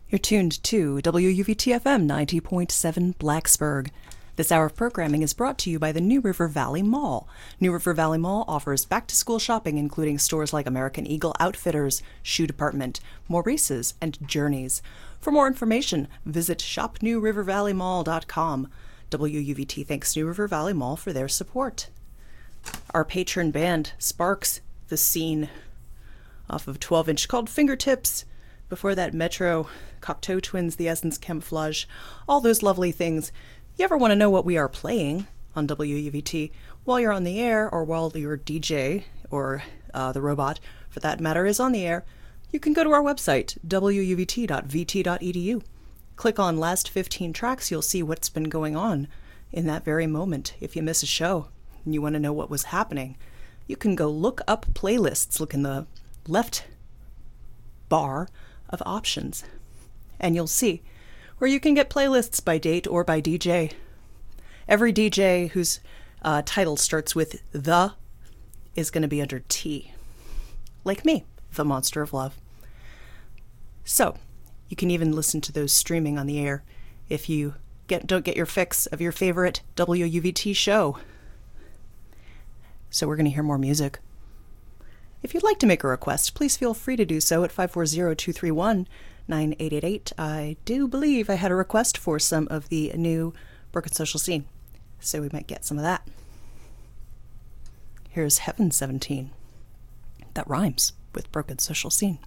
You're tuned to WUVT-FM 90.7 Blacksburg. This hour of programming is brought to you by the New River Valley Mall. New River Valley Mall offers back-to-school shopping, including stores like American Eagle Outfitters, Shoe Department, Maurice's, and Journeys. For more information, visit shopnewrivervalleymall.com. WUVT thanks New River Valley Mall for their support. Our patron band, Sparks, The Scene, off of 12-inch called Fingertips. Before that, Metro, Cocteau Twins, The Essence Camouflage, all those lovely things. You ever want to know what we are playing on WUVT while you're on the air, or while your DJ, or the robot, for that matter, is on the air, you can go to our website, wuvt.vt.edu. Click on Last 15 Tracks, you'll see what's been going on in that very moment. If you miss a show and you want to know what was happening, you can go look up playlists, look in the left bar of options, and you'll see where you can get playlists by date or by DJ. Every DJ whose title starts with the is going to be under T, like me, the Monster of Love. So you can even listen to those streaming on the air if you don't get your fix of your favorite WUVT show. So we're going to hear more music. If you'd like to make a request, please feel free to do so at 540-231-9888. I do believe I had a request for some of the new Broken Social Scene, so we might get some of that. Here's Heaven 17. That rhymes with Broken Social Scene.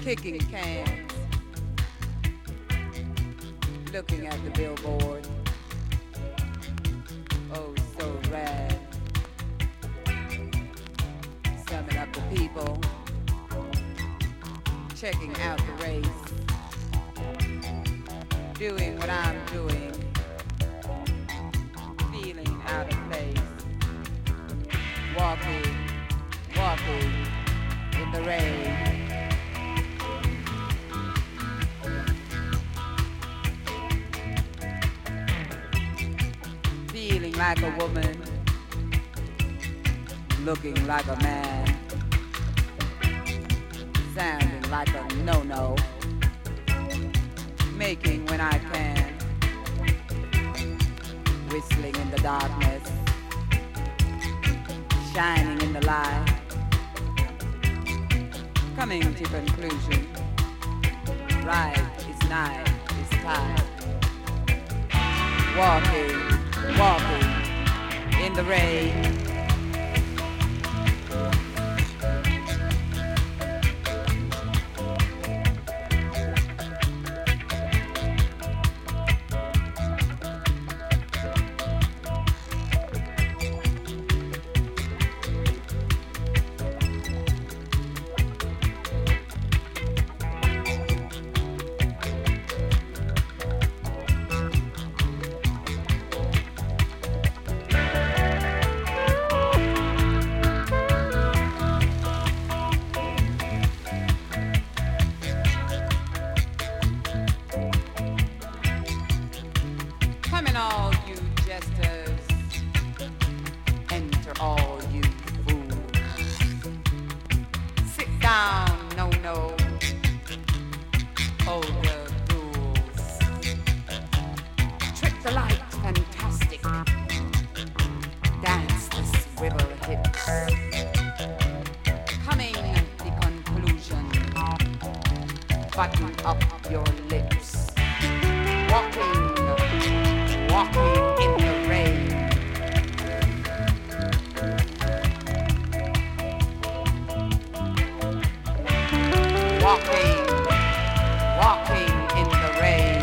kicking cans, looking at the billboard. Oh, so rad. Summing up the people, checking out the race, doing what I'm doing, feeling out of place, walking in the rain. Feeling like a woman, looking like a man, sounding like a no-no, making when I can, whistling in the darkness, shining in the light, coming to conclusion, right is night is time, walking in the rain. Button up your lips. Walking in the rain. Walking in the rain.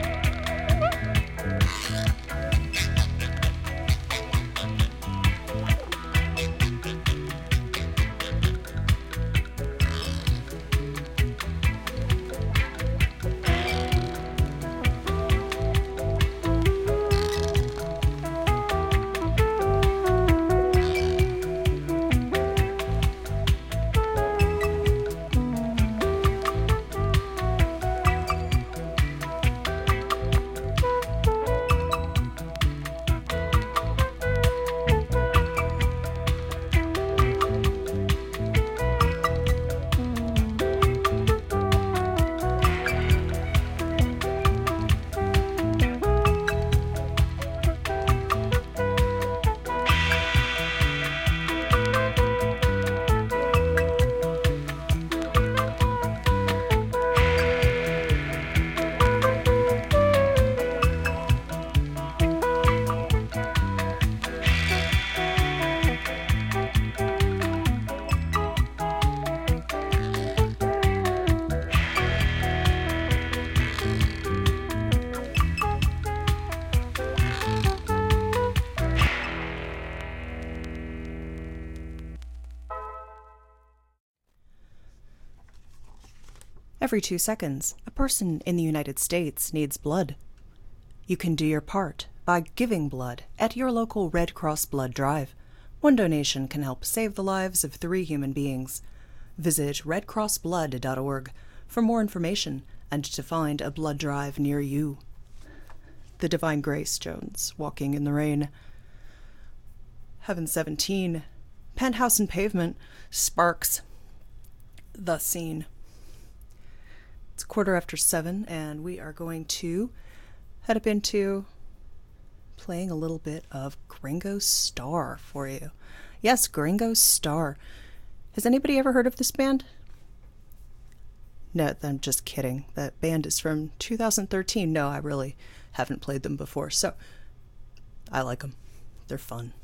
Every 2 seconds, a person in the United States needs blood. You can do your part by giving blood at your local Red Cross blood drive. One donation can help save the lives of 3 human beings. Visit redcrossblood.org for more information and to find a blood drive near you. The Divine Grace Jones, Walking in the Rain. Heaven 17, Penthouse and Pavement, Sparks, The Scene. It's 7:15, and we are going to head up into playing a little bit of Gringo Starr for you. Yes, Gringo Starr. Has anybody ever heard of this band? No, I'm just kidding. That band is from 2013. No, I really haven't played them before, so I like them. They're fun.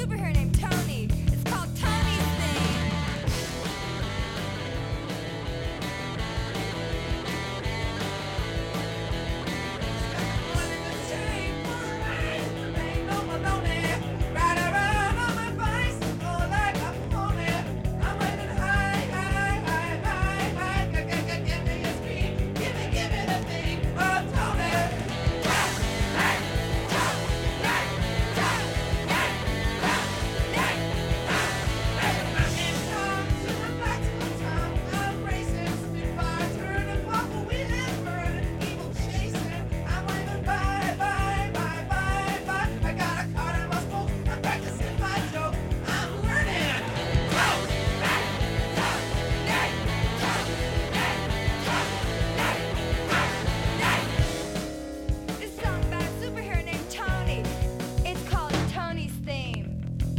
superhero named Tony. It's called Tony's Thing. This song about a superhero named Tony. It's called Tony's Theme.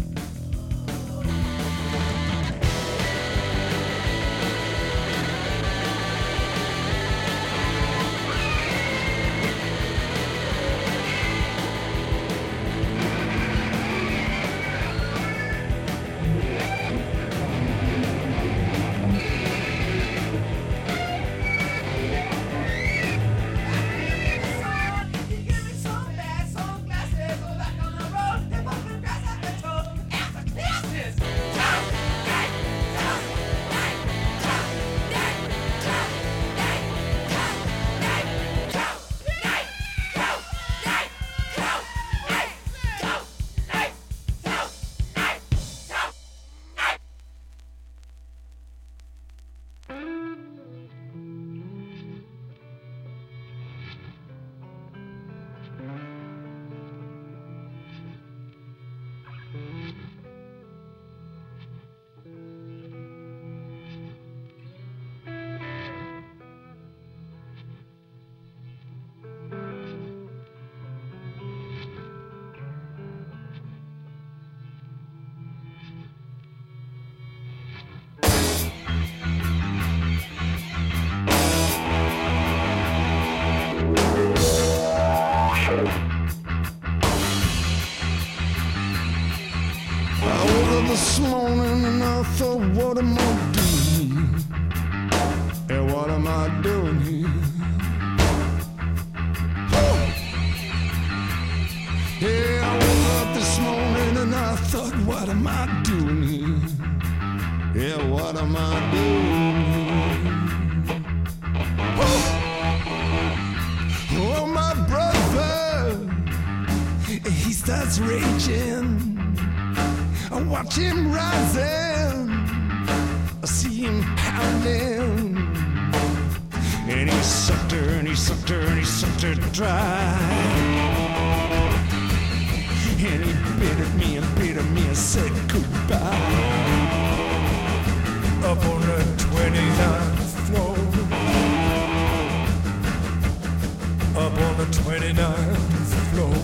I woke up this morning and I thought, what am I doing? And what am I doing here? Yeah, I woke up this morning and I thought, what am I doing here? Yeah, what am I doing here? Oh, my brother, he starts raging. I watch him rising, I see him pounding, and he sucked her, and he sucked her, and he sucked her dry. And he bit at me and said goodbye. Up on the 29th floor, up on the 29th floor.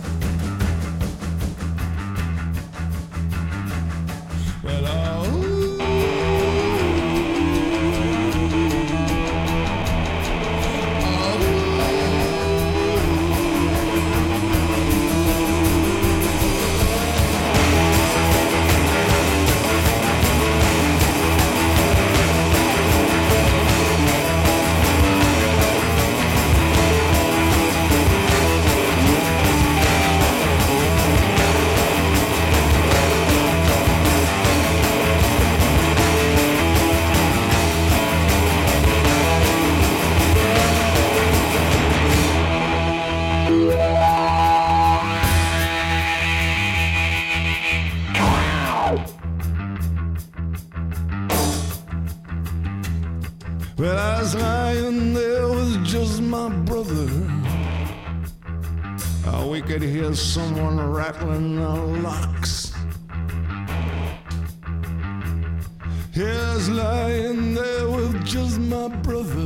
Well, I was lying there with just my brother. We could hear someone rattling the locks. He was lying there with just my brother.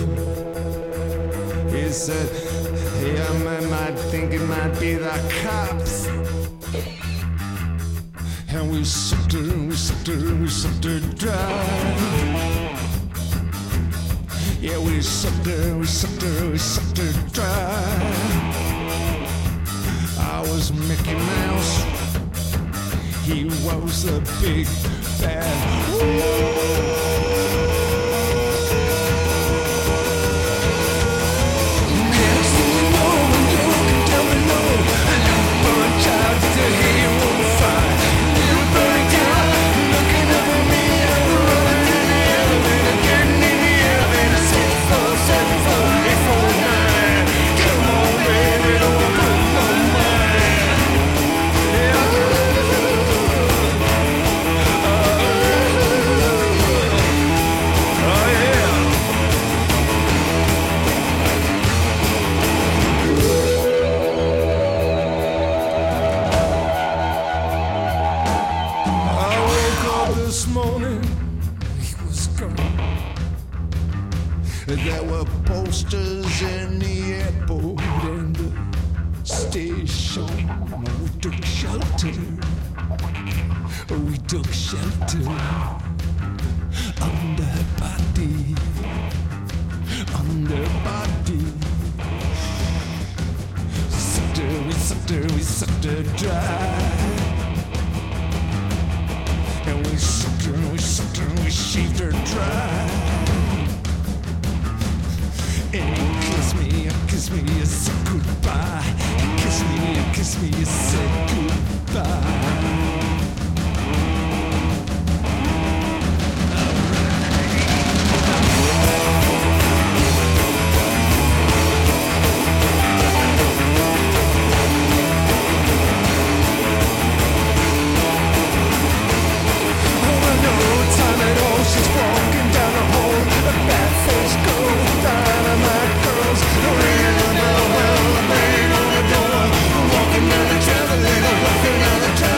He said, yeah, man, I think it might be the cops. And we sucked her, and we sucked her, and we sucked her dry. Yeah, we sucked her, we sucked her, we sucked her dry. I was Mickey Mouse, he was a big bad. This morning he was gone. There were posters in the airport and the station. We took shelter. We took shelter under her body. Under her body. We sucked her dry. And we sucked her, and we shaved her dry. And he kissed me, he said goodbye. He kissed me, he said goodbye. Walking down the travel, walking down the travel.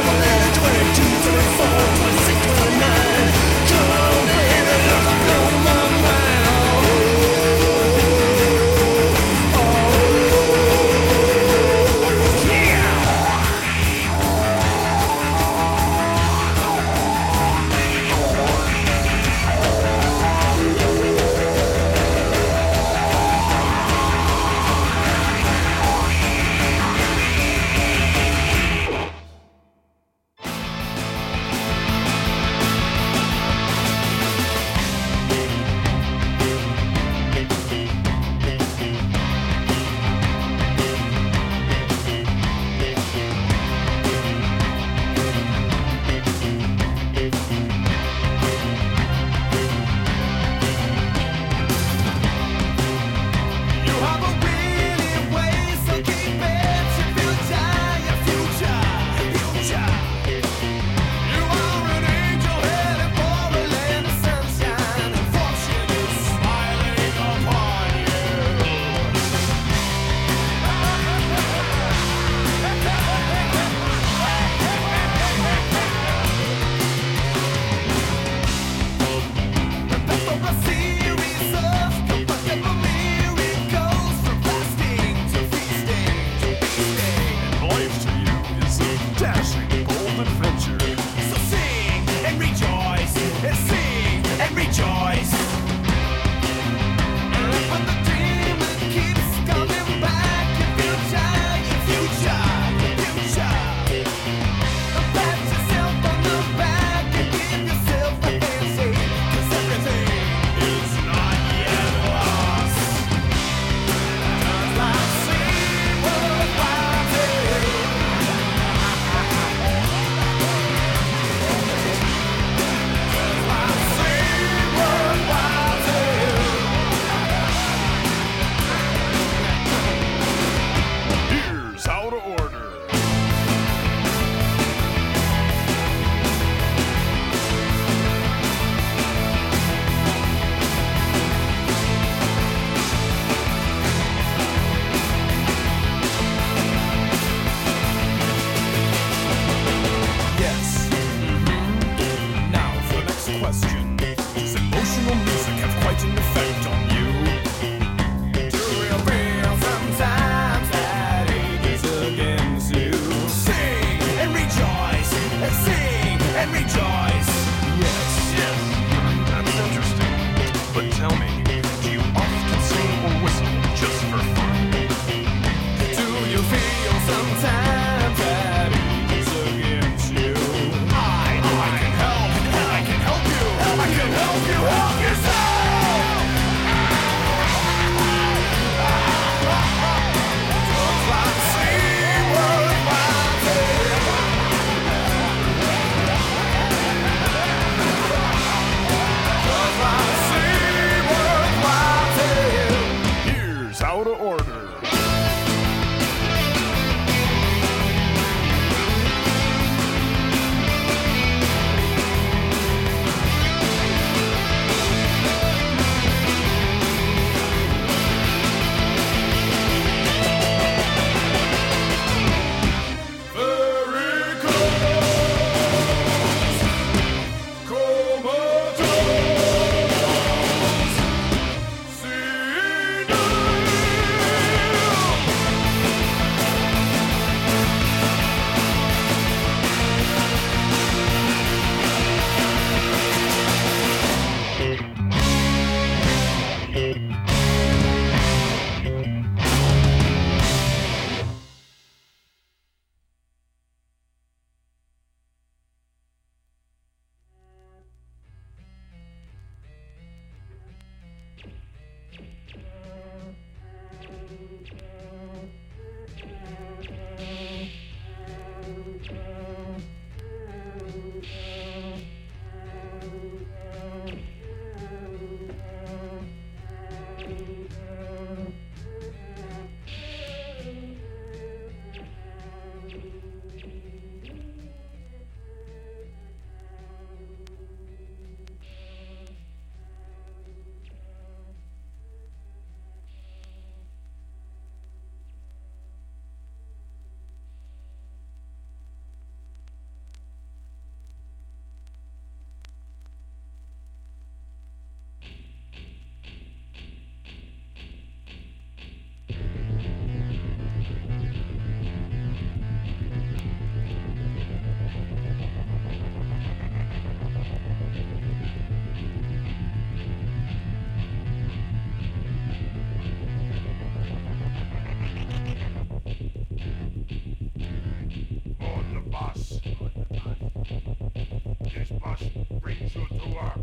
brings you to work.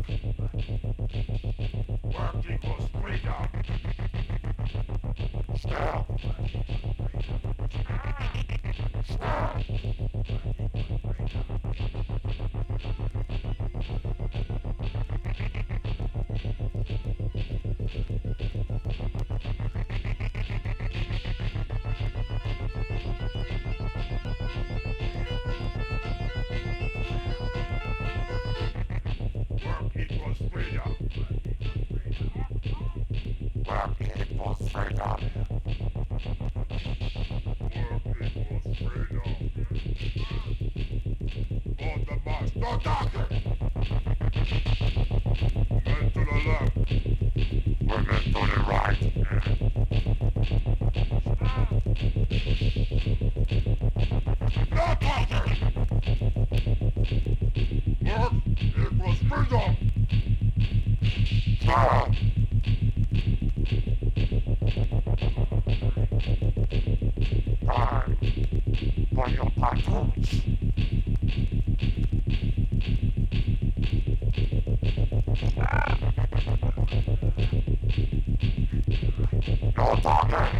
Work equals freedom. Stop. Stop. Work equals freedom. Work equals freedom. Work equals freedom. On the march, no talking! Men to the left, women to the right. No talking! Work equals freedom. Ah. Time for your platoons. No talking.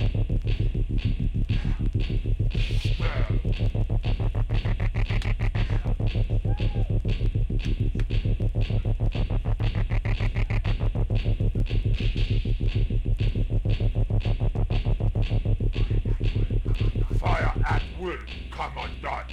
Fire at will, Commandant.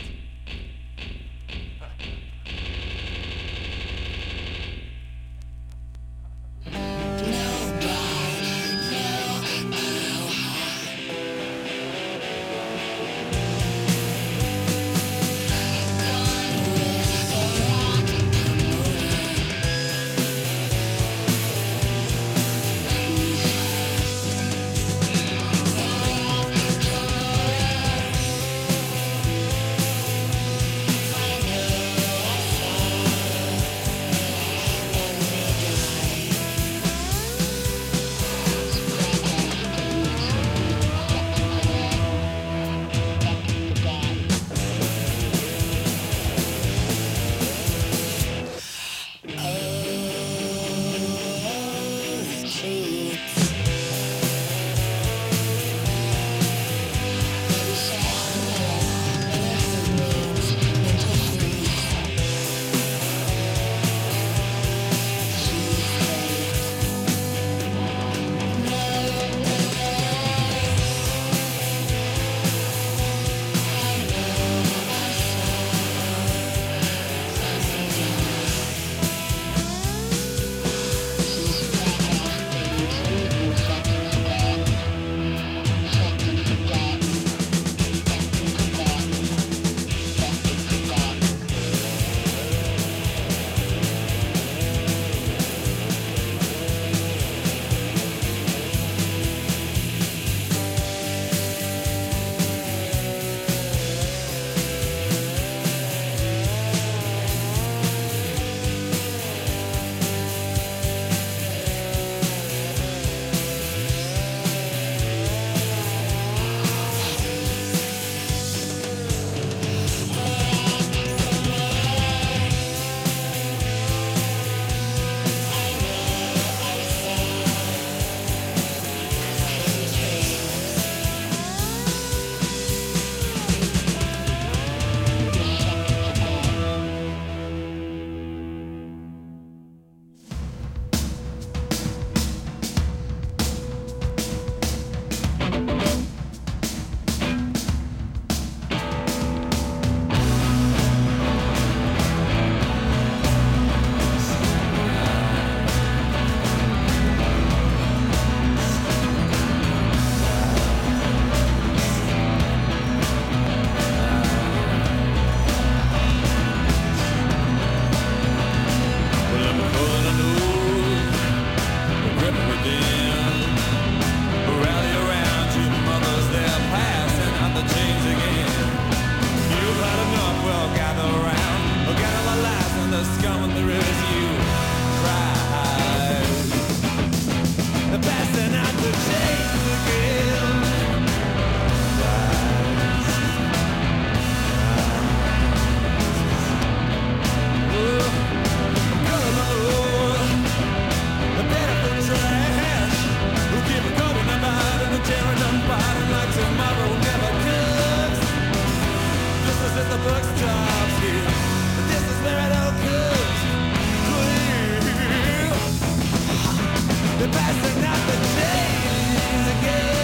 buck stops here. This is where it all comes clear. They're passing out the days again.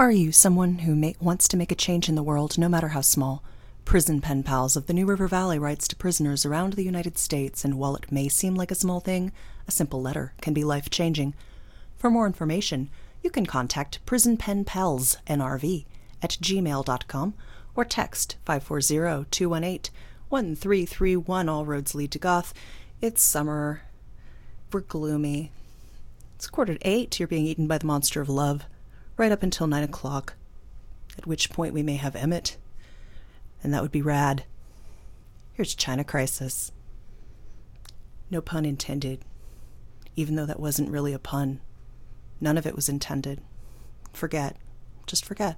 Are you someone who wants to make a change in the world, no matter how small? Prison Pen Pals of the New River Valley writes to prisoners around the United States, and while it may seem like a small thing, a simple letter can be life-changing. For more information, you can contact Prison Pen Pals, NRV, at gmail.com or text 540-218-1331. All roads lead to Goth. It's summer. We're gloomy. It's 7:45. You're being eaten by the monster of love, right up until 9 o'clock, at which point we may have Emmett, and that would be rad. Here's China Crisis. No pun intended, even though that wasn't really a pun. None of it was intended. Forget. Just forget.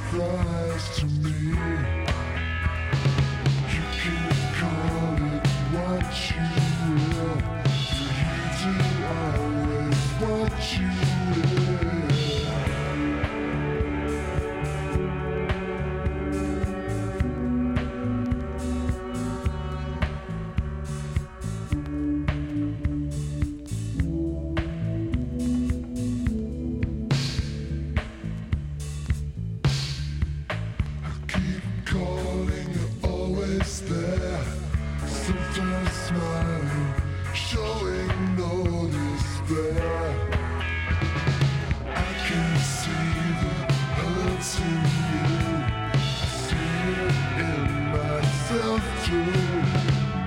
surprise to me. You can call it what you will, for you do always what you will. Calling, you're always there. Sometimes smiling, showing no despair. I can see the hurt in you. I see it in myself too.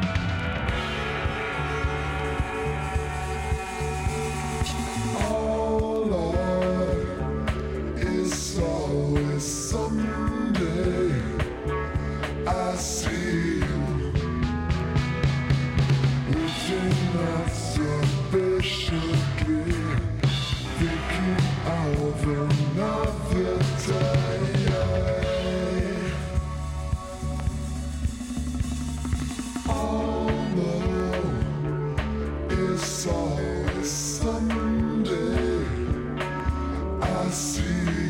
Oh Lord, it's always someday. I see you within that sufficiently, thinking of another day. Oh no, it's always someday. I see you.